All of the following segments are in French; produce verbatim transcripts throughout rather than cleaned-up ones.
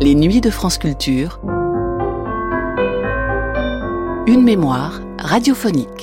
Les Nuits de France Culture. Une mémoire radiophonique.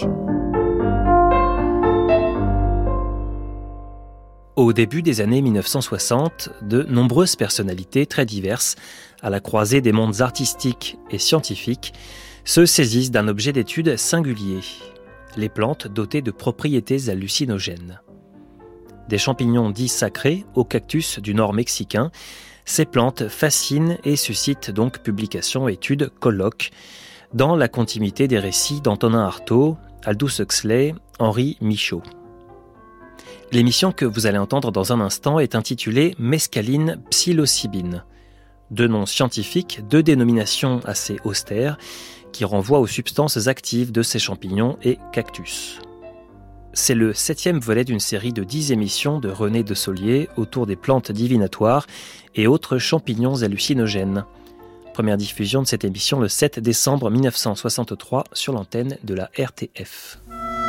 Au début des années mille neuf cent soixante, de nombreuses personnalités très diverses, à la croisée des mondes artistiques et scientifiques, se saisissent d'un objet d'étude singulier, les plantes dotées de propriétés hallucinogènes. Des champignons dits sacrés aux cactus du nord mexicain, ces plantes fascinent et suscitent donc publications, études, colloques, dans la continuité des récits d'Antonin Artaud, Aldous Huxley, Henri Michaud. L'émission que vous allez entendre dans un instant est intitulée Mescaline psilocybine. Deux noms scientifiques, deux dénominations assez austères, qui renvoient aux substances actives de ces champignons et cactus. C'est le septième volet d'une série de dix émissions de René Dessolier autour des plantes divinatoires et autres champignons hallucinogènes. Première diffusion de cette émission le sept décembre mille neuf cent soixante-trois sur l'antenne de la R T F.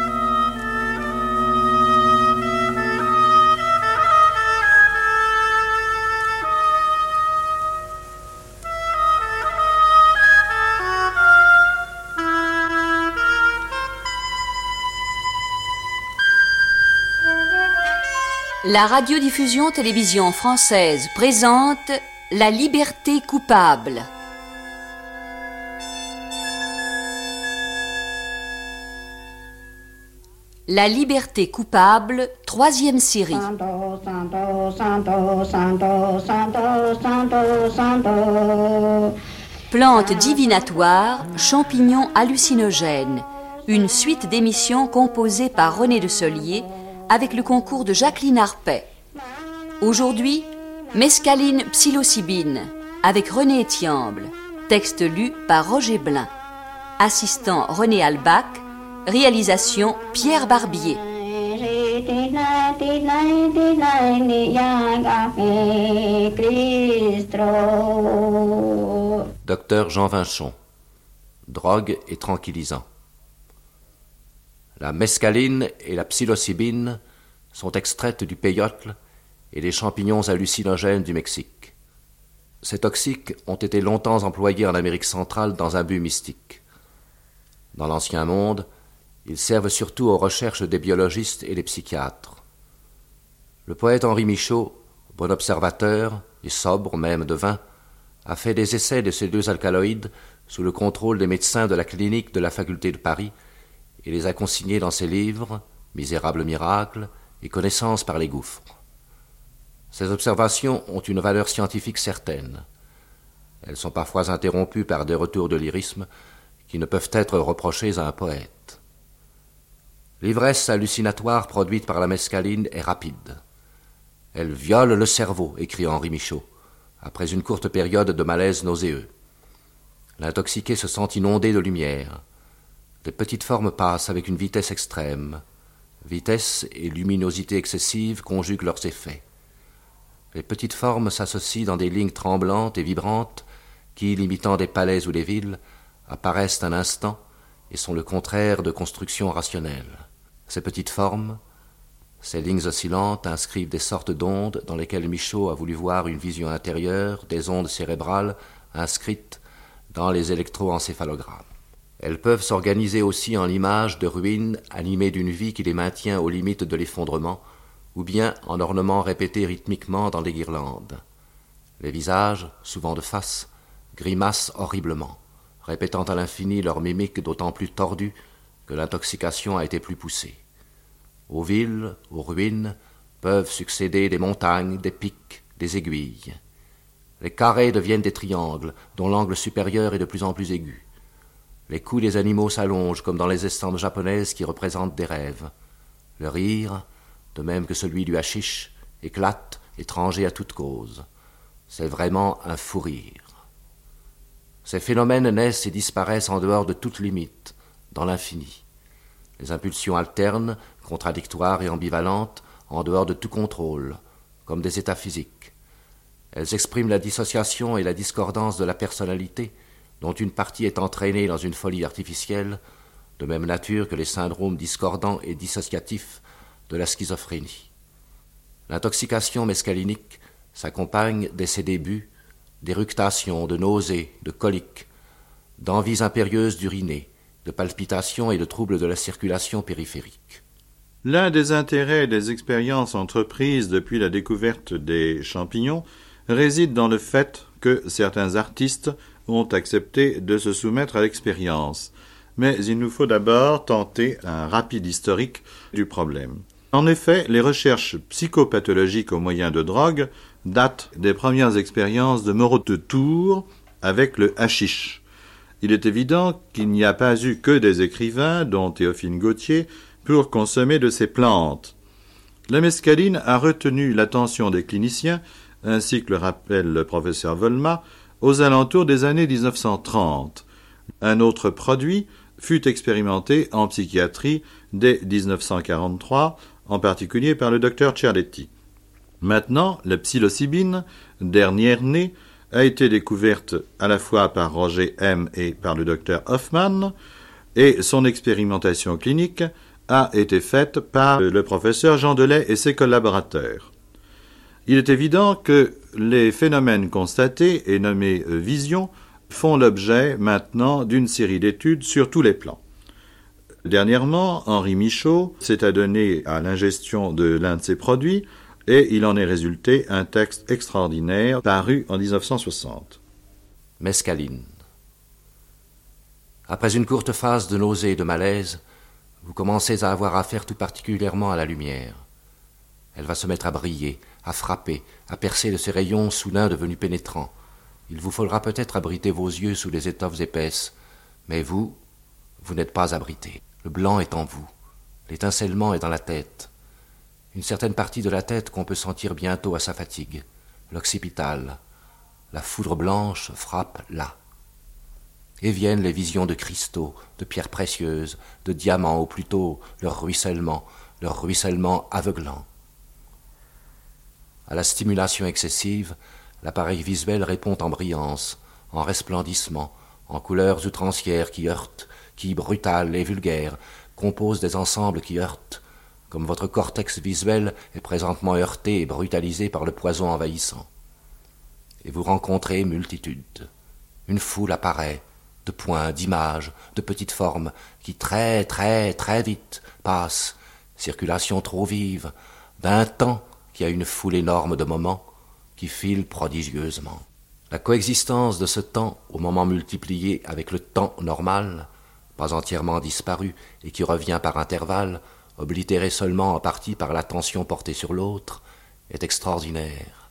La radiodiffusion télévision française présente La liberté coupable. La liberté coupable, troisième série. Santo, santo, santo, santo, santo, santo, santo. Plantes divinatoires, champignons hallucinogènes. Une suite d'émissions composées par René Dessolier avec le concours de Jacqueline Arpet. Aujourd'hui, Mescaline psilocybine avec René Etiamble. Texte lu par Roger Blin. Assistant René Albach. Réalisation Pierre Barbier. Docteur Jean Vinchon. Drogue et tranquillisant. La mescaline et la psilocybine sont extraites du péyocle et des champignons hallucinogènes du Mexique. Ces toxiques ont été longtemps employés en Amérique centrale dans un but mystique. Dans l'Ancien Monde, ils servent surtout aux recherches des biologistes et des psychiatres. Le poète Henri Michaud, bon observateur et sobre même de vin, a fait des essais de ces deux alcaloïdes sous le contrôle des médecins de la clinique de la Faculté de Paris et les a consignés dans ses livres « Misérable miracle » et « Connaissance par les gouffres ». Ces observations ont une valeur scientifique certaine. Elles sont parfois interrompues par des retours de lyrisme qui ne peuvent être reprochés à un poète. L'ivresse hallucinatoire produite par la mescaline est rapide. Elle viole le cerveau, écrit Henri Michaud, après une courte période de malaise nauséeux. L'intoxiqué se sent inondé de lumière. Les petites formes passent avec une vitesse extrême. Vitesse et luminosité excessive conjuguent leurs effets. Les petites formes s'associent dans des lignes tremblantes et vibrantes qui, limitant des palais ou des villes, apparaissent un instant et sont le contraire de constructions rationnelles. Ces petites formes, ces lignes oscillantes inscrivent des sortes d'ondes dans lesquelles Michaud a voulu voir une vision intérieure des ondes cérébrales inscrites dans les électroencéphalogrammes. Elles peuvent s'organiser aussi en l'image de ruines animées d'une vie qui les maintient aux limites de l'effondrement, ou bien en ornements répétés rythmiquement dans des guirlandes. Les visages, souvent de face, grimacent horriblement, répétant à l'infini leur mimique d'autant plus tordue que l'intoxication a été plus poussée. Aux villes, aux ruines, peuvent succéder des montagnes, des pics, des aiguilles. Les carrés deviennent des triangles, dont l'angle supérieur est de plus en plus aigu. Les coups des animaux s'allongent comme dans les estampes japonaises qui représentent des rêves. Le rire, de même que celui du hashish, éclate, étranger à toute cause. C'est vraiment un fou rire. Ces phénomènes naissent et disparaissent en dehors de toute limite, dans l'infini. Les impulsions alternent, contradictoires et ambivalentes, en dehors de tout contrôle, comme des états physiques. Elles expriment la dissociation et la discordance de la personnalité, dont une partie est entraînée dans une folie artificielle, de même nature que les syndromes discordants et dissociatifs de la schizophrénie. L'intoxication mescalinique s'accompagne, dès ses débuts, d'éructations, de nausées, de coliques, d'envies impérieuses d'uriner, de palpitations et de troubles de la circulation périphérique. L'un des intérêts des expériences entreprises depuis la découverte des champignons réside dans le fait que certains artistes ont accepté de se soumettre à l'expérience. Mais il nous faut d'abord tenter un rapide historique du problème. En effet, les recherches psychopathologiques au moyen de drogues datent des premières expériences de Moreau de Tours avec le hashish. Il est évident qu'il n'y a pas eu que des écrivains, dont Théophile Gautier, pour consommer de ces plantes. La mescaline a retenu l'attention des cliniciens, ainsi que le rappelle le professeur Volmat, aux alentours des années dix-neuf cent trente. Un autre produit fut expérimenté en psychiatrie dès dix-neuf cent quarante-trois, en particulier par le docteur Cerletti. Maintenant, la psilocybine, dernière née, a été découverte à la fois par Roger M. et par le docteur Hoffman, et son expérimentation clinique a été faite par le professeur Jean Delay et ses collaborateurs. Il est évident que les phénomènes constatés et nommés visions font l'objet maintenant d'une série d'études sur tous les plans. Dernièrement, Henri Michaud s'est adonné à l'ingestion de l'un de ces produits et il en est résulté un texte extraordinaire paru en dix-neuf cent soixante. Mescaline. Après une courte phase de nausée et de malaise, vous commencez à avoir affaire tout particulièrement à la lumière. Elle va se mettre à briller, à frapper, à percer de ses rayons soudain devenus pénétrants. Il vous faudra peut-être abriter vos yeux sous les étoffes épaisses, mais vous, vous n'êtes pas abrité. Le blanc est en vous, l'étincellement est dans la tête. Une certaine partie de la tête qu'on peut sentir bientôt à sa fatigue, l'occipitale. La foudre blanche frappe là. Et viennent les visions de cristaux, de pierres précieuses, de diamants, ou plutôt leur ruissellement, leur ruissellement aveuglant. À la stimulation excessive, l'appareil visuel répond en brillance, en resplendissement, en couleurs outrancières qui heurtent, qui, brutales et vulgaires, composent des ensembles qui heurtent, comme votre cortex visuel est présentement heurté et brutalisé par le poison envahissant. Et vous rencontrez multitudes. Une foule apparaît, de points, d'images, de petites formes, qui très, très, très vite passent, circulation trop vive, d'un temps qui a une foule énorme de moments, qui file prodigieusement. La coexistence de ce temps, au moment multiplié avec le temps normal, pas entièrement disparu et qui revient par intervalles, oblitéré seulement en partie par l'attention portée sur l'autre, est extraordinaire,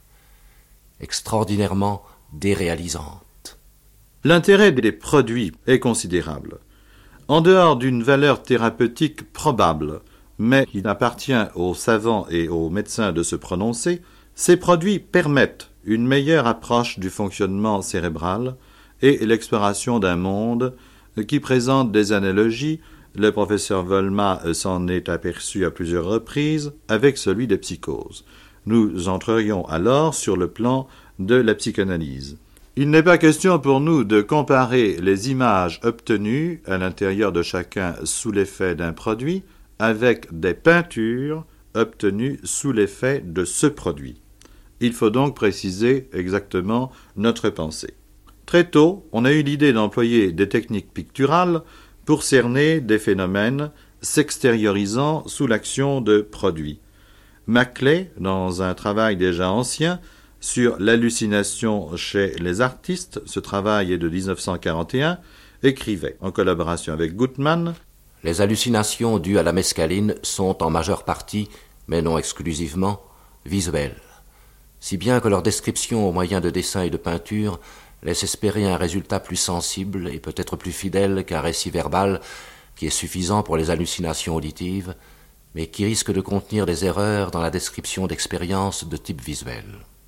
extraordinairement déréalisante. L'intérêt des produits est considérable. En dehors d'une valeur thérapeutique probable, mais il appartient aux savants et aux médecins de se prononcer, ces produits permettent une meilleure approche du fonctionnement cérébral et l'exploration d'un monde qui présente des analogies, le professeur Volmat s'en est aperçu à plusieurs reprises, avec celui des psychoses. Nous entrerions alors sur le plan de la psychanalyse. Il n'est pas question pour nous de comparer les images obtenues à l'intérieur de chacun sous l'effet d'un produit avec des peintures obtenues sous l'effet de ce produit. Il faut donc préciser exactement notre pensée. Très tôt, on a eu l'idée d'employer des techniques picturales pour cerner des phénomènes s'extériorisant sous l'action de produits. Maclay, dans un travail déjà ancien sur l'hallucination chez les artistes, ce travail est de dix-neuf cent quarante et un, écrivait, en collaboration avec Gutmann, « Les hallucinations dues à la mescaline sont en majeure partie, mais non exclusivement, visuelles, si bien que leur description au moyen de dessins et de peintures laisse espérer un résultat plus sensible et peut-être plus fidèle qu'un récit verbal qui est suffisant pour les hallucinations auditives, mais qui risque de contenir des erreurs dans la description d'expériences de type visuel. »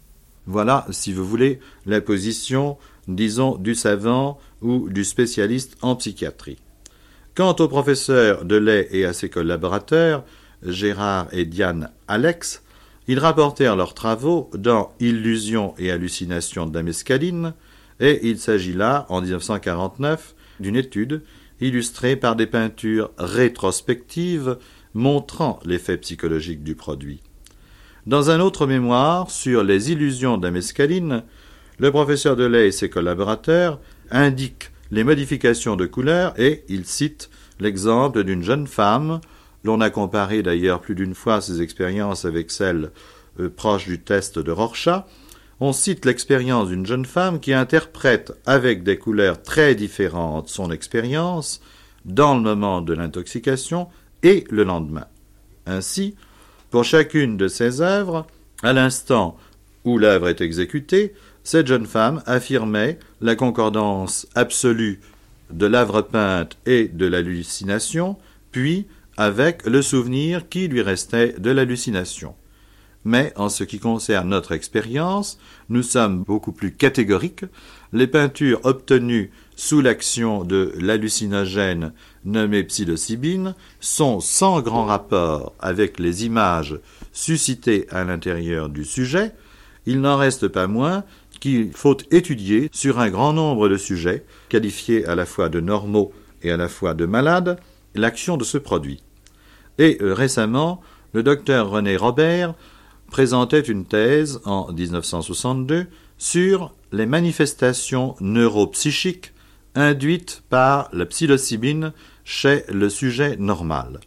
Voilà, si vous voulez, la position, disons, du savant ou du spécialiste en psychiatrie. Quant au professeur Delay et à ses collaborateurs, Gérard et Diane Alex, ils rapportèrent leurs travaux dans « Illusions et hallucinations de la mescaline » et il s'agit là, en dix-neuf cent quarante-neuf, d'une étude illustrée par des peintures rétrospectives montrant l'effet psychologique du produit. Dans un autre mémoire sur les illusions de la mescaline, Le professeur Delay et ses collaborateurs indiquent les modifications de couleur et ils citent l'exemple d'une jeune femme. L'on a comparé d'ailleurs plus d'une fois ces expériences avec celles euh, proches du test de Rorschach. On cite l'expérience d'une jeune femme qui interprète avec des couleurs très différentes son expérience dans le moment de l'intoxication et le lendemain. Ainsi, pour chacune de ses œuvres, à l'instant où l'œuvre est exécutée, cette jeune femme affirmait la concordance absolue de l'œuvre peinte et de l'hallucination, puis avec le souvenir qui lui restait de l'hallucination. Mais en ce qui concerne notre expérience, nous sommes beaucoup plus catégoriques. Les peintures obtenues sous l'action de l'hallucinogène nommé psilocybine sont sans grand rapport avec les images suscitées à l'intérieur du sujet. Il n'en reste pas moins qu'il faut étudier sur un grand nombre de sujets, qualifiés à la fois de normaux et à la fois de malades, l'action de ce produit. Et euh, récemment, le docteur René Robert présentait une thèse en dix-neuf cent soixante-deux sur les manifestations neuropsychiques induites par la psilocybine chez le sujet normal.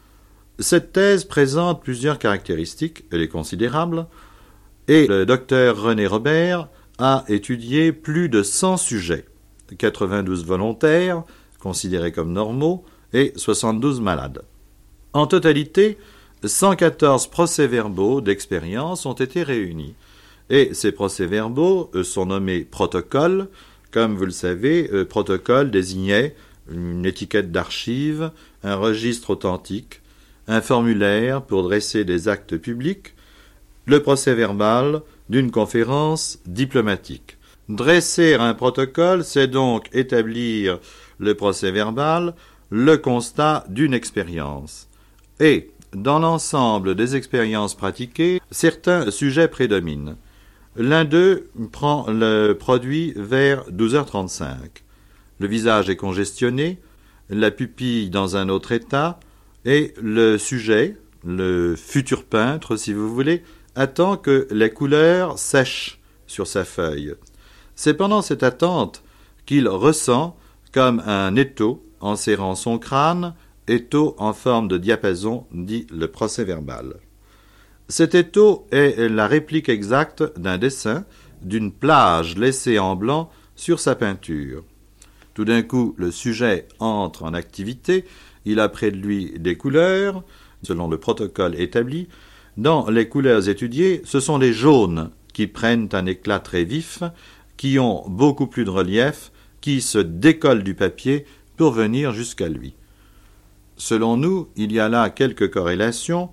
Cette thèse présente plusieurs caractéristiques, elle est considérable, et le docteur René Robert a étudié plus de cent sujets, quatre-vingt-douze volontaires, considérés comme normaux, et soixante-douze malades. En totalité, cent quatorze procès-verbaux d'expérience ont été réunis. Et ces procès-verbaux sont nommés protocoles. Comme vous le savez, euh, protocole désignait une étiquette d'archive, un registre authentique, un formulaire pour dresser des actes publics, le procès-verbal d'une conférence diplomatique. Dresser un protocole, c'est donc établir le procès-verbal, le constat d'une expérience. Et dans l'ensemble des expériences pratiquées, certains sujets prédominent. L'un d'eux prend le produit vers douze heures trente-cinq. Le visage est congestionné, la pupille dans un autre état, et le sujet, le futur peintre si vous voulez, attend que les couleurs sèchent sur sa feuille. C'est pendant cette attente qu'il ressent comme un étau en serrant son crâne, étau en forme de diapason, dit le procès-verbal. Cet étau est la réplique exacte d'un dessin, d'une plage laissée en blanc sur sa peinture. Tout d'un coup, le sujet entre en activité, il a près de lui des couleurs, selon le protocole établi. Dans les couleurs étudiées, ce sont les jaunes qui prennent un éclat très vif, qui ont beaucoup plus de relief, qui se décollent du papier pour venir jusqu'à lui. Selon nous, il y a là quelques corrélations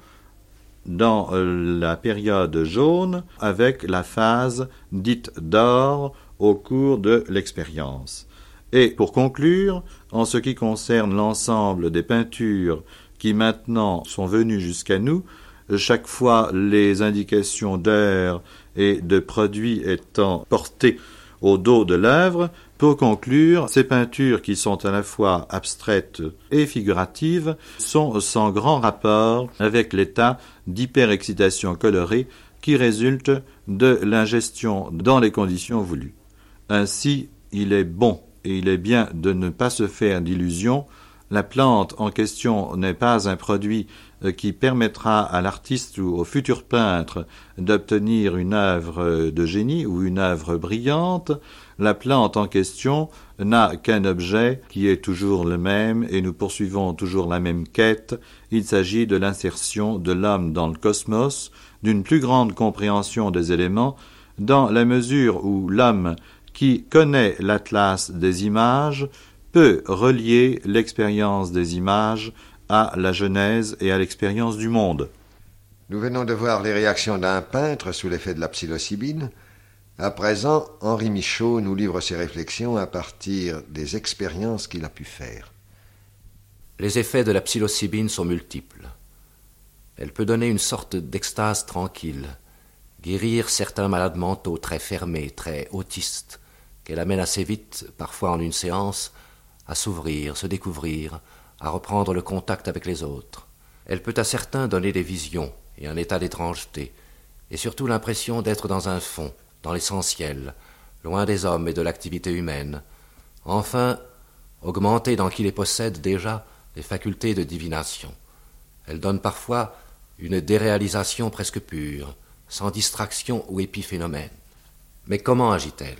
dans la période jaune avec la phase dite d'or au cours de l'expérience. Et pour conclure, en ce qui concerne l'ensemble des peintures qui maintenant sont venues jusqu'à nous, chaque fois les indications d'heure et de produits étant portées au dos de l'œuvre, pour conclure, ces peintures qui sont à la fois abstraites et figuratives sont sans grand rapport avec l'état d'hyperexcitation colorée qui résulte de l'ingestion dans les conditions voulues. Ainsi, il est bon et il est bien de ne pas se faire d'illusions. La plante en question n'est pas un produit qui permettra à l'artiste ou au futur peintre d'obtenir une œuvre de génie ou une œuvre brillante. La plante en question n'a qu'un objet qui est toujours le même et nous poursuivons toujours la même quête. Il s'agit de l'insertion de l'homme dans le cosmos, d'une plus grande compréhension des éléments, dans la mesure où l'homme qui connaît l'atlas des images peut relier l'expérience des images à la genèse et à l'expérience du monde. Nous venons de voir les réactions d'un peintre sous l'effet de la psilocybine. À présent, Henri Michaud nous livre ses réflexions à partir des expériences qu'il a pu faire. Les effets de la psilocybine sont multiples. Elle peut donner une sorte d'extase tranquille, guérir certains malades mentaux très fermés, très autistes, qu'elle amène assez vite, parfois en une séance, à s'ouvrir, se découvrir, à reprendre le contact avec les autres. Elle peut à certains donner des visions et un état d'étrangeté, et surtout l'impression d'être dans un fond, dans l'essentiel, loin des hommes et de l'activité humaine, enfin augmentée dans qui les possède déjà les facultés de divination. Elle donne parfois une déréalisation presque pure, sans distraction ou épiphénomène. Mais comment agit-elle?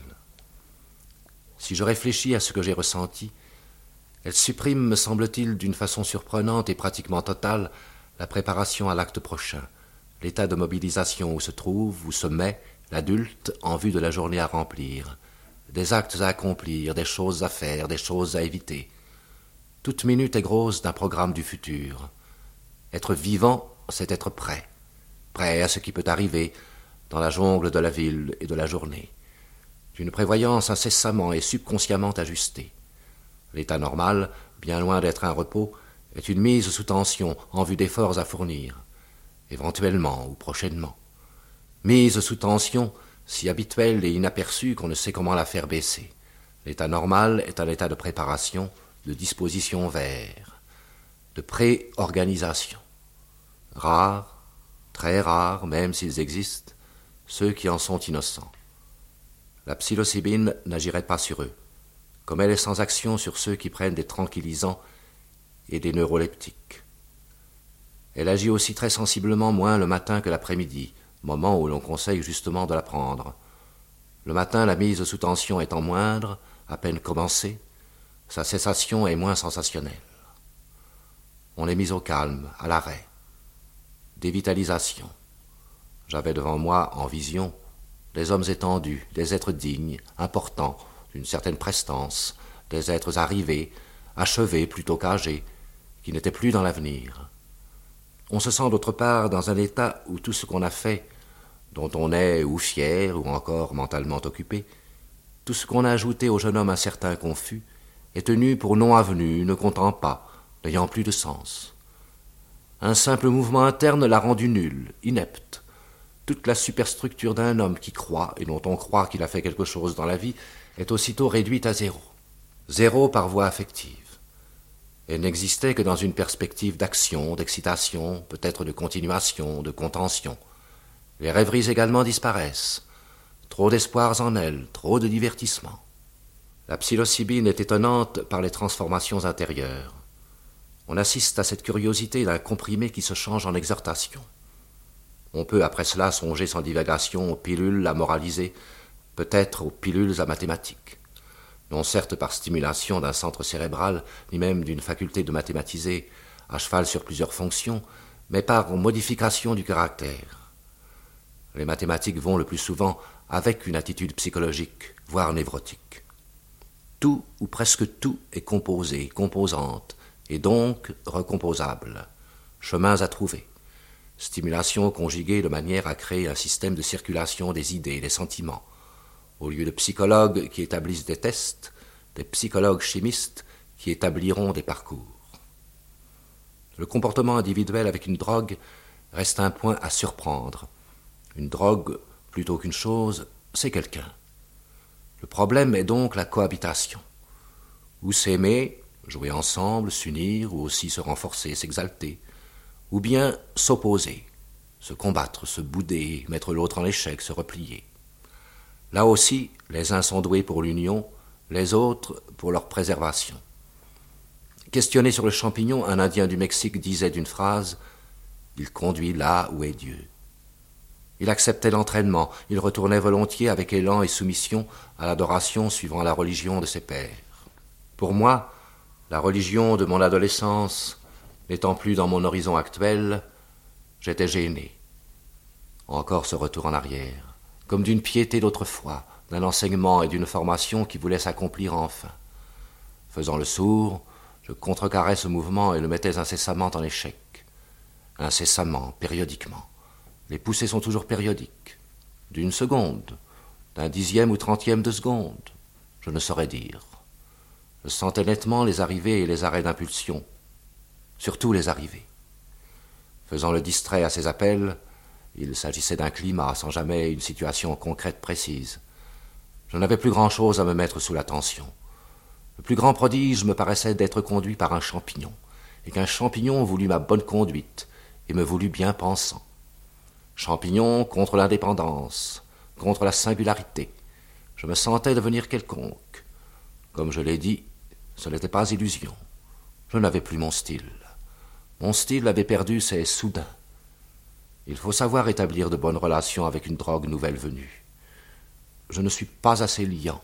Si je réfléchis à ce que j'ai ressenti, elle supprime, me semble-t-il, d'une façon surprenante et pratiquement totale, la préparation à l'acte prochain, l'état de mobilisation où se trouve, où se met l'adulte en vue de la journée à remplir, des actes à accomplir, des choses à faire, des choses à éviter. Toute minute est grosse d'un programme du futur. Être vivant, c'est être prêt, prêt à ce qui peut arriver dans la jungle de la ville et de la journée, d'une prévoyance incessamment et subconsciemment ajustée. L'état normal, bien loin d'être un repos, est une mise sous tension en vue d'efforts à fournir, éventuellement ou prochainement. Mise sous tension, si habituelle et inaperçue qu'on ne sait comment la faire baisser. L'état normal est un état de préparation, de disposition vers, de pré-organisation. Rares, très rares, même s'ils existent, ceux qui en sont innocents. La psilocybine n'agirait pas sur eux, comme elle est sans action sur ceux qui prennent des tranquillisants et des neuroleptiques. Elle agit aussi très sensiblement moins le matin que l'après-midi, moment où l'on conseille justement de la prendre. Le matin, la mise sous tension étant moindre, à peine commencée, sa cessation est moins sensationnelle. On est mis au calme, à l'arrêt. Dévitalisation. J'avais devant moi, en vision, des hommes étendus, des êtres dignes, importants, d'une certaine prestance, des êtres arrivés, achevés plutôt qu'âgés, qui n'étaient plus dans l'avenir. On se sent d'autre part dans un état où tout ce qu'on a fait, dont on est ou fier ou encore mentalement occupé, tout ce qu'on a ajouté au jeune homme incertain confus, est tenu pour non avenu, ne comptant pas, n'ayant plus de sens. Un simple mouvement interne l'a rendu nul, inepte. Toute la superstructure d'un homme qui croit, et dont on croit qu'il a fait quelque chose dans la vie, est aussitôt réduite à zéro. Zéro par voie affective. Elle n'existait que dans une perspective d'action, d'excitation, peut-être de continuation, de contention. Les rêveries également disparaissent. Trop d'espoirs en elle, trop de divertissement. La psilocybine est étonnante par les transformations intérieures. On assiste à cette curiosité d'un comprimé qui se change en exhortation. On peut après cela songer sans divagation aux pilules à moraliser, peut-être aux pilules à mathématiques. Non certes par stimulation d'un centre cérébral, ni même d'une faculté de mathématiser, à cheval sur plusieurs fonctions, mais par modification du caractère. Les mathématiques vont le plus souvent avec une attitude psychologique, voire névrotique. Tout ou presque tout est composé, composante, et donc recomposable. Chemins à trouver. Stimulation conjuguée de manière à créer un système de circulation des idées, des sentiments. Au lieu de psychologues qui établissent des tests, des psychologues chimistes qui établiront des parcours. Le comportement individuel avec une drogue reste un point à surprendre. Une drogue, plutôt qu'une chose, c'est quelqu'un. Le problème est donc la cohabitation. Ou s'aimer, jouer ensemble, s'unir, ou aussi se renforcer, s'exalter. Ou bien s'opposer, se combattre, se bouder, mettre l'autre en échec, se replier. Là aussi, les uns sont doués pour l'union, les autres pour leur préservation. Questionné sur le champignon, un Indien du Mexique disait d'une phrase « Il conduit là où est Dieu ». Il acceptait l'entraînement, il retournait volontiers avec élan et soumission à l'adoration suivant la religion de ses pères. Pour moi, la religion de mon adolescence n'étant plus dans mon horizon actuel, j'étais gêné. Encore ce retour en arrière, comme d'une piété d'autrefois, d'un enseignement et d'une formation qui voulaient s'accomplir enfin. Faisant le sourd, je contrecarrais ce mouvement et le mettais incessamment en échec. Incessamment, périodiquement. Les poussées sont toujours périodiques. D'une seconde, d'un dixième ou trentième de seconde, je ne saurais dire. Je sentais nettement les arrivées et les arrêts d'impulsion, surtout les arrivées. Faisant le distrait à ces appels, il s'agissait d'un climat sans jamais une situation concrète précise. Je n'avais plus grand-chose à me mettre sous la tension. Le plus grand prodige me paraissait d'être conduit par un champignon, et qu'un champignon voulut ma bonne conduite et me voulut bien pensant. Champignon contre l'indépendance, contre la singularité. Je me sentais devenir quelconque. Comme je l'ai dit, ce n'était pas illusion. Je n'avais plus mon style. Mon style avait perdu ses soudains. Il faut savoir établir de bonnes relations avec une drogue nouvelle venue. Je ne suis pas assez liant.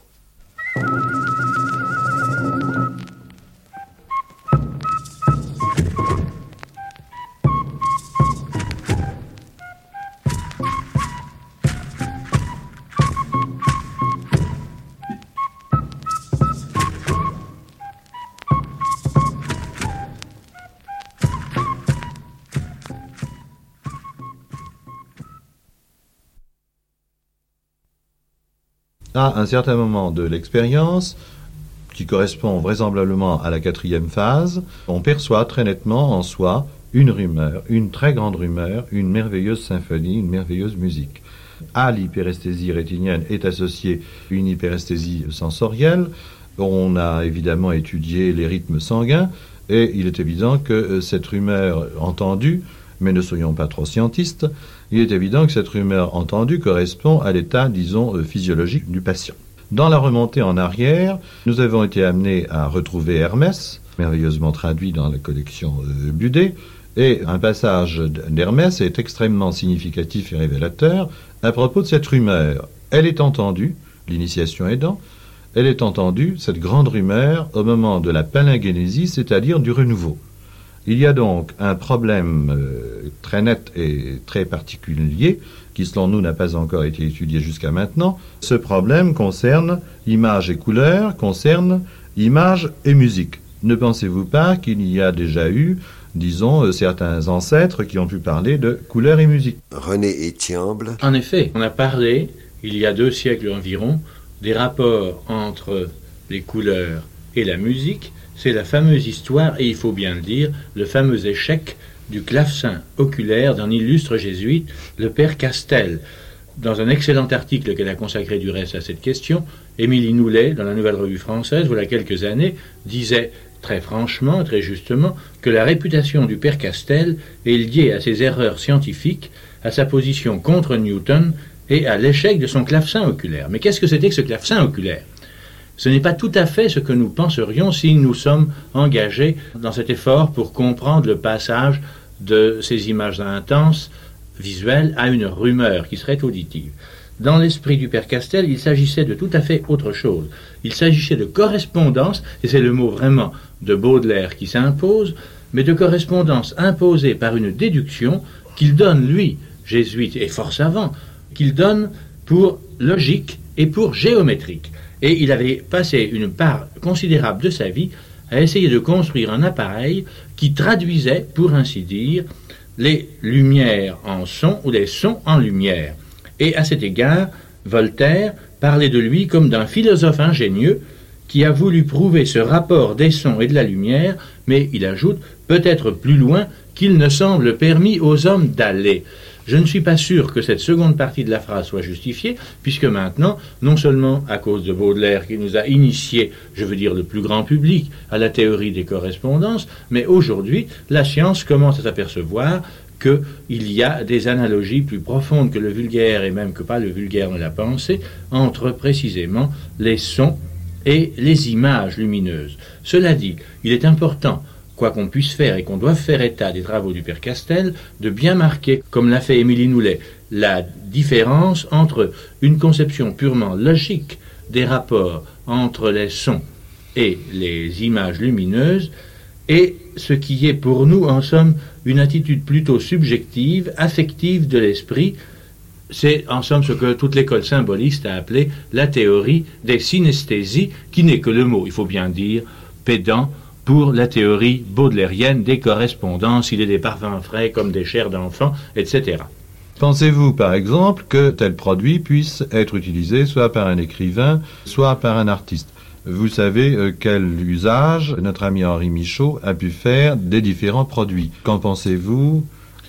À un certain moment de l'expérience, qui correspond vraisemblablement à la quatrième phase, on perçoit très nettement en soi une rumeur, une très grande rumeur, une merveilleuse symphonie, une merveilleuse musique. À l'hyperesthésie rétinienne est associée une hyperesthésie sensorielle. On a évidemment étudié les rythmes sanguins et il est évident que cette rumeur entendue, mais ne soyons pas trop scientistes, il est évident que cette rumeur entendue correspond à l'état, disons, physiologique du patient. Dans la remontée en arrière, nous avons été amenés à retrouver Hermès, merveilleusement traduit dans la collection euh, Budet, et un passage d'Hermès est extrêmement significatif et révélateur à propos de cette rumeur. Elle est entendue, l'initiation aidant, elle est entendue, cette grande rumeur, au moment de la palingénésie, c'est-à-dire du renouveau. Il y a donc un problème euh, très net et très particulier qui, selon nous, n'a pas encore été étudié jusqu'à maintenant. Ce problème concerne image et couleur, concerne image et musique. Ne pensez-vous pas qu'il y a déjà eu, disons, euh, certains ancêtres qui ont pu parler de couleur et musique? René Etiamble. En effet, on a parlé, il y a deux siècles environ, des rapports entre les couleurs et la musique. C'est la fameuse histoire, et il faut bien le dire, le fameux échec du clavecin oculaire d'un illustre jésuite, le père Castel. Dans un excellent article qu'elle a consacré du reste à cette question, Émilie Noulet, dans la Nouvelle Revue Française, voilà quelques années, disait très franchement, très justement, que la réputation du père Castel est liée à ses erreurs scientifiques, à sa position contre Newton et à l'échec de son clavecin oculaire. Mais qu'est-ce que c'était que ce clavecin oculaire ? Ce n'est pas tout à fait ce que nous penserions si nous sommes engagés dans cet effort pour comprendre le passage de ces images intenses visuelles à une rumeur qui serait auditive. Dans l'esprit du père Castel, il s'agissait de tout à fait autre chose. Il s'agissait de correspondance, et c'est le mot vraiment de Baudelaire qui s'impose, mais de correspondance imposée par une déduction qu'il donne, lui, jésuite et fort savant, qu'il donne pour logique et pour géométrique. Et il avait passé une part considérable de sa vie à essayer de construire un appareil qui traduisait, pour ainsi dire, les lumières en son ou les sons en lumière. Et à cet égard, Voltaire parlait de lui comme d'un philosophe ingénieux qui a voulu prouver ce rapport des sons et de la lumière, mais il ajoute peut-être plus loin qu'il ne semble permis aux hommes d'aller. Je ne suis pas sûr que cette seconde partie de la phrase soit justifiée, puisque maintenant, non seulement à cause de Baudelaire qui nous a initiés, je veux dire le plus grand public, à la théorie des correspondances, mais aujourd'hui, la science commence à s'apercevoir qu'il y a des analogies plus profondes que le vulgaire, et même que pas le vulgaire ne l'a pensé, entre précisément les sons et les images lumineuses. Cela dit, il est important, quoi qu'on puisse faire et qu'on doive faire état des travaux du père Castel, de bien marquer, comme l'a fait Émilie Noulet, la différence entre une conception purement logique des rapports entre les sons et les images lumineuses et ce qui est pour nous, en somme, une attitude plutôt subjective, affective de l'esprit. C'est en somme ce que toute l'école symboliste a appelé la théorie des synesthésies, qui n'est que le mot, il faut bien dire, pédant, pour la théorie baudelairienne des correspondances, il est des parfums frais comme des chairs d'enfants, et cetera. Pensez-vous, par exemple, que tel produit puisse être utilisé soit par un écrivain, soit par un artiste? Vous savez euh, quel usage notre ami Henri Michaud a pu faire des différents produits. Qu'en pensez-vous?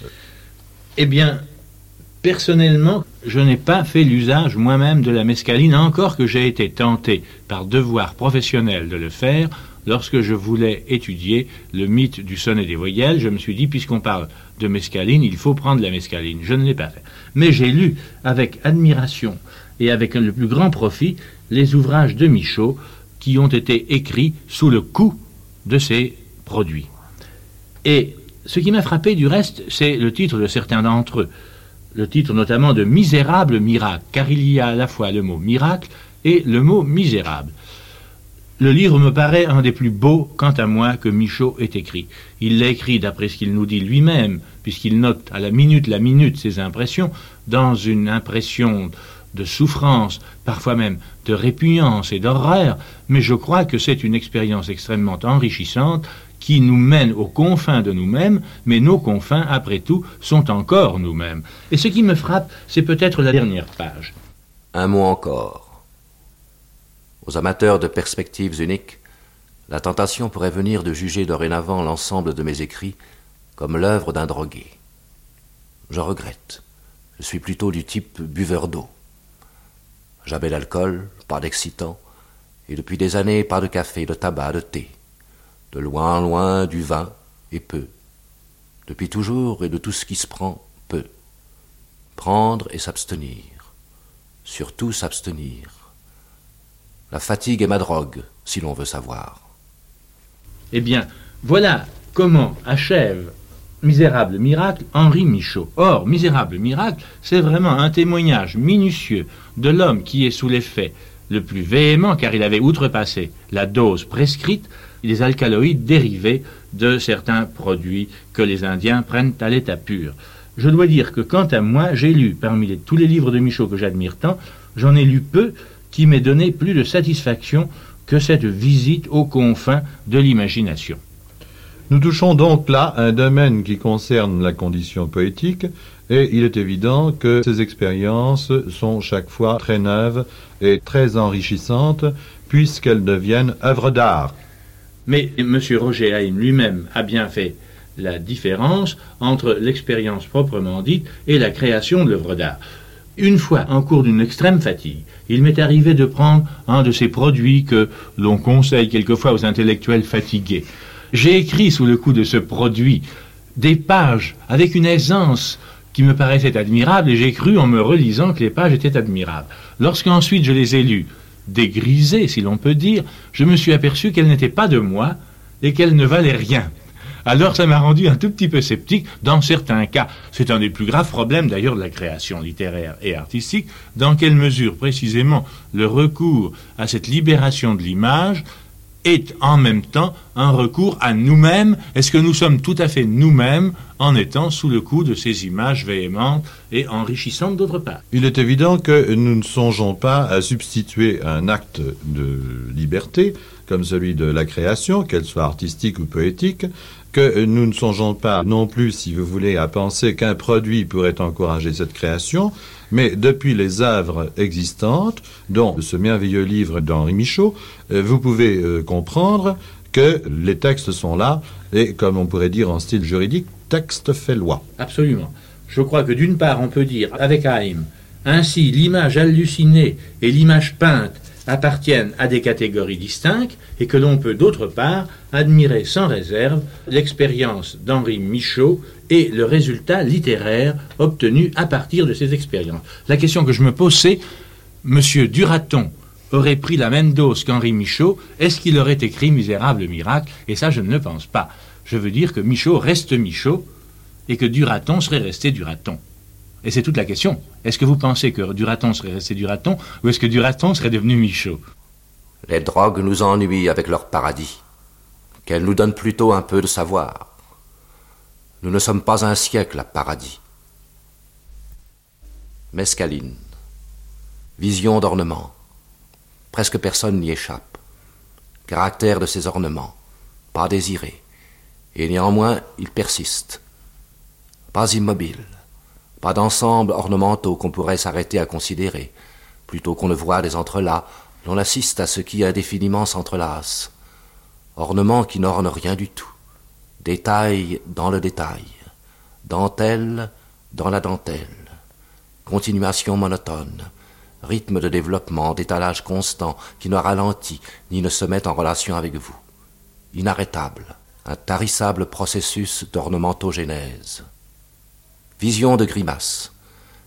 Eh bien, personnellement, je n'ai pas fait l'usage moi-même de la mescaline, encore que j'ai été tenté par devoir professionnel de le faire. Lorsque je voulais étudier le mythe du sonnet des voyelles, je me suis dit, puisqu'on parle de mescaline, il faut prendre la mescaline. Je ne l'ai pas fait. Mais j'ai lu avec admiration et avec le plus grand profit les ouvrages de Michaud qui ont été écrits sous le coup de ces produits. Et ce qui m'a frappé du reste, c'est le titre de certains d'entre eux, le titre notamment de Misérable miracle, car il y a à la fois le mot miracle et le mot misérable. Le livre me paraît un des plus beaux, quant à moi, que Michaud ait écrit. Il l'a écrit, d'après ce qu'il nous dit lui-même, puisqu'il note à la minute la minute ses impressions, dans une impression de souffrance, parfois même de répugnance et d'horreur, mais je crois que c'est une expérience extrêmement enrichissante qui nous mène aux confins de nous-mêmes, mais nos confins, après tout, sont encore nous-mêmes. Et ce qui me frappe, c'est peut-être la dernière page. Un mot encore. Aux amateurs de perspectives uniques, la tentation pourrait venir de juger dorénavant l'ensemble de mes écrits comme l'œuvre d'un drogué. Je regrette. Je suis plutôt du type buveur d'eau. Jamais d'alcool, pas d'excitant, et depuis des années, pas de café, de tabac, de thé. De loin, loin, du vin, et peu. Depuis toujours, et de tout ce qui se prend, peu. Prendre et s'abstenir. Surtout s'abstenir. La fatigue est ma drogue, si l'on veut savoir. Eh bien, voilà comment achève Misérable miracle Henri Michaud. Or, Misérable miracle, c'est vraiment un témoignage minutieux de l'homme qui est sous l'effet le plus véhément, car il avait outrepassé la dose prescrite, des alcaloïdes dérivés de certains produits que les Indiens prennent à l'état pur. Je dois dire que, quant à moi, j'ai lu, parmi les, tous les livres de Michaud que j'admire tant, j'en ai lu peu qui m'ait donné plus de satisfaction que cette visite aux confins de l'imagination. Nous touchons donc là un domaine qui concerne la condition poétique, et il est évident que ces expériences sont chaque fois très neuves et très enrichissantes, puisqu'elles deviennent œuvres d'art. Mais M. Roger Haïm lui-même a bien fait la différence entre l'expérience proprement dite et la création de l'œuvre d'art. Une fois, en cours d'une extrême fatigue, il m'est arrivé de prendre un de ces produits que l'on conseille quelquefois aux intellectuels fatigués. J'ai écrit sous le coup de ce produit des pages avec une aisance qui me paraissait admirable, et j'ai cru en me relisant que les pages étaient admirables. Lorsqu'ensuite je les ai lues, dégrisées si l'on peut dire, je me suis aperçu qu'elles n'étaient pas de moi et qu'elles ne valaient rien. Alors ça m'a rendu un tout petit peu sceptique dans certains cas. C'est un des plus graves problèmes d'ailleurs de la création littéraire et artistique. Dans quelle mesure précisément le recours à cette libération de l'image est en même temps un recours à nous-mêmes? Est-ce que nous sommes tout à fait nous-mêmes en étant sous le coup de ces images véhémentes et enrichissantes d'autre part? Il est évident que nous ne songeons pas à substituer un acte de liberté, comme celui de la création, qu'elle soit artistique ou poétique, que nous ne songeons pas non plus, si vous voulez, à penser qu'un produit pourrait encourager cette création, mais depuis les œuvres existantes, dont ce merveilleux livre d'Henri Michaud, vous pouvez euh, comprendre que les textes sont là, et comme on pourrait dire en style juridique, texte fait loi. Absolument. Je crois que d'une part, on peut dire, avec Haïm, ainsi l'image hallucinée et l'image peinte appartiennent à des catégories distinctes, et que l'on peut d'autre part admirer sans réserve l'expérience d'Henri Michaud et le résultat littéraire obtenu à partir de ces expériences. La question que je me pose, c'est, M. Duraton aurait pris la même dose qu'Henri Michaud, est-ce qu'il aurait écrit Misérable miracle? Et ça, je ne le pense pas. Je veux dire que Michaud reste Michaud, et que Duraton serait resté Duraton. Et c'est toute la question. Est-ce que vous pensez que Duraton serait resté Duraton, ou est-ce que Duraton serait devenu Michaud? Les drogues nous ennuient avec leur paradis, qu'elles nous donnent plutôt un peu de savoir. Nous ne sommes pas un siècle à paradis. Mescaline. Vision d'ornement. Presque personne n'y échappe. Caractère de ces ornements. Pas désiré. Et néanmoins, ils persistent. Pas immobiles. Pas d'ensembles ornementaux qu'on pourrait s'arrêter à considérer. Plutôt qu'on ne voit des entrelacs, l'on assiste à ce qui indéfiniment s'entrelace. Ornements qui n'ornent rien du tout. Détail dans le détail. Dentelle dans la dentelle. Continuation monotone. Rythme de développement, d'étalage constant, qui ne ralentit ni ne se met en relation avec vous. Inarrêtable. Un tarissable processus d'ornementogénèse. Vision de grimace.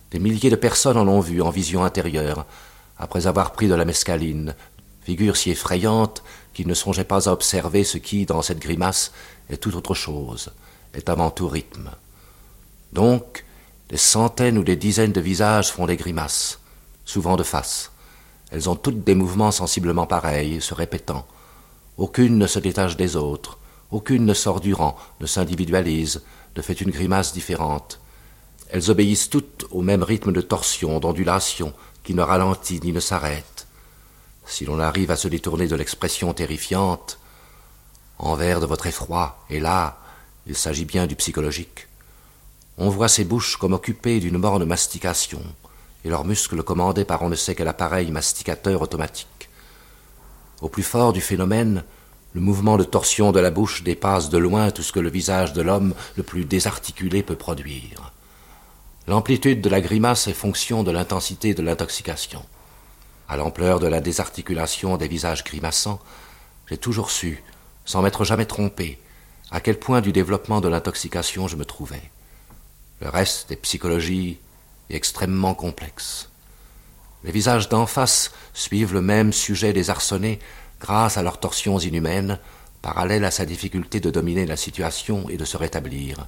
Des milliers de personnes en ont vu en vision intérieure, après avoir pris de la mescaline, figure si effrayante qu'ils ne songeaient pas à observer ce qui, dans cette grimace, est tout autre chose, est avant tout rythme. Donc, des centaines ou des dizaines de visages font des grimaces, souvent de face. Elles ont toutes des mouvements sensiblement pareils, se répétant. Aucune ne se détache des autres, aucune ne sort du rang, ne s'individualise, ne fait une grimace différente. Elles obéissent toutes au même rythme de torsion, d'ondulation, qui ne ralentit ni ne s'arrête. Si l'on arrive à se détourner de l'expression terrifiante, envers de votre effroi, et là, il s'agit bien du psychologique. On voit ces bouches comme occupées d'une morne mastication, et leurs muscles commandés par on ne sait quel appareil masticateur automatique. Au plus fort du phénomène, le mouvement de torsion de la bouche dépasse de loin tout ce que le visage de l'homme le plus désarticulé peut produire. L'amplitude de la grimace est fonction de l'intensité de l'intoxication. À l'ampleur de la désarticulation des visages grimaçants, j'ai toujours su, sans m'être jamais trompé, à quel point du développement de l'intoxication je me trouvais. Le reste est psychologie et extrêmement complexe. Les visages d'en face suivent le même sujet désarçonné grâce à leurs torsions inhumaines, parallèles à sa difficulté de dominer la situation et de se rétablir.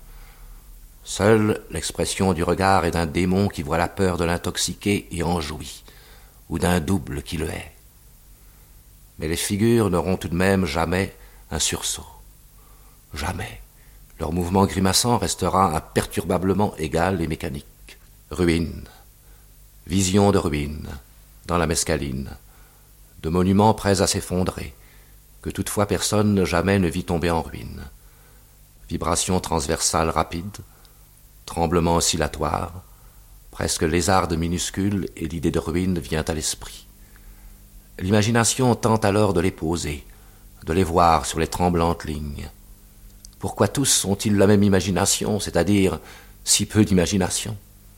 Seule l'expression du regard est d'un démon qui voit la peur de l'intoxiqué et en jouit, ou d'un double qui le hait. Mais les figures n'auront tout de même jamais un sursaut. Jamais. Leur mouvement grimaçant restera imperturbablement égal et mécanique. Ruines, vision de ruines, dans la mescaline, de monuments prêts à s'effondrer, que toutefois personne jamais ne vit tomber en ruine. Vibration transversale rapide, tremblement oscillatoire, presque lézarde minuscule, et l'idée de ruine vient à l'esprit. L'imagination tente alors de les poser, de les voir sur les tremblantes lignes. Pourquoi tous ont-ils la même imagination, c'est-à-dire si peu d'imagination?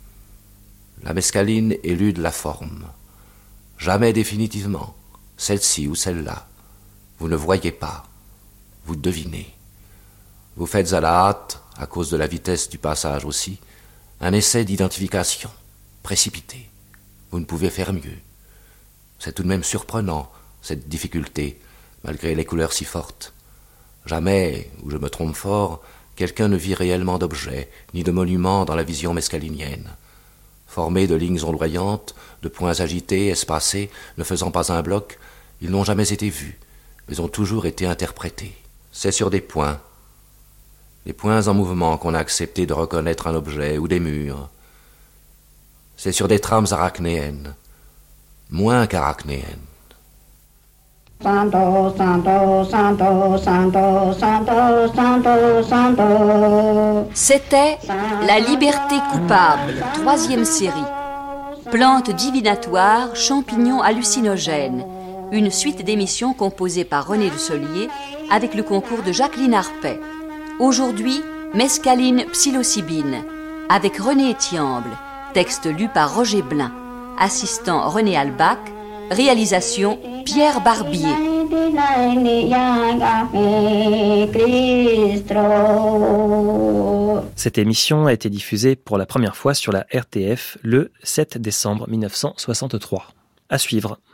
La mescaline élude la forme. Jamais définitivement, celle-ci ou celle-là. Vous ne voyez pas, vous devinez. Vous faites à la hâte, à cause de la vitesse du passage aussi, un essai d'identification, précipité. Vous ne pouvez faire mieux. C'est tout de même surprenant, cette difficulté, malgré les couleurs si fortes. Jamais, ou je me trompe fort, quelqu'un ne vit réellement d'objet, ni de monument dans la vision mescalinienne. Formés de lignes ondoyantes, de points agités, espacés, ne faisant pas un bloc, ils n'ont jamais été vus, mais ont toujours été interprétés. C'est sur des points, des points en mouvement qu'on a accepté de reconnaître un objet ou des murs. C'est sur des trames arachnéennes, moins qu'arachnéennes. Santo, santo, santo, santo, santo, santo, santo. C'était La liberté coupable, troisième série. Plantes divinatoires, champignons hallucinogènes. Une suite d'émissions composée par René Le Solier avec le concours de Jacqueline Arpet. Aujourd'hui, mescaline psilocybine avec René Etiamble. Texte lu par Roger Blin. Assistant René Albach. Réalisation Pierre Barbier. Cette émission a été diffusée pour la première fois sur la R T F le sept décembre mille neuf cent soixante-trois. À suivre.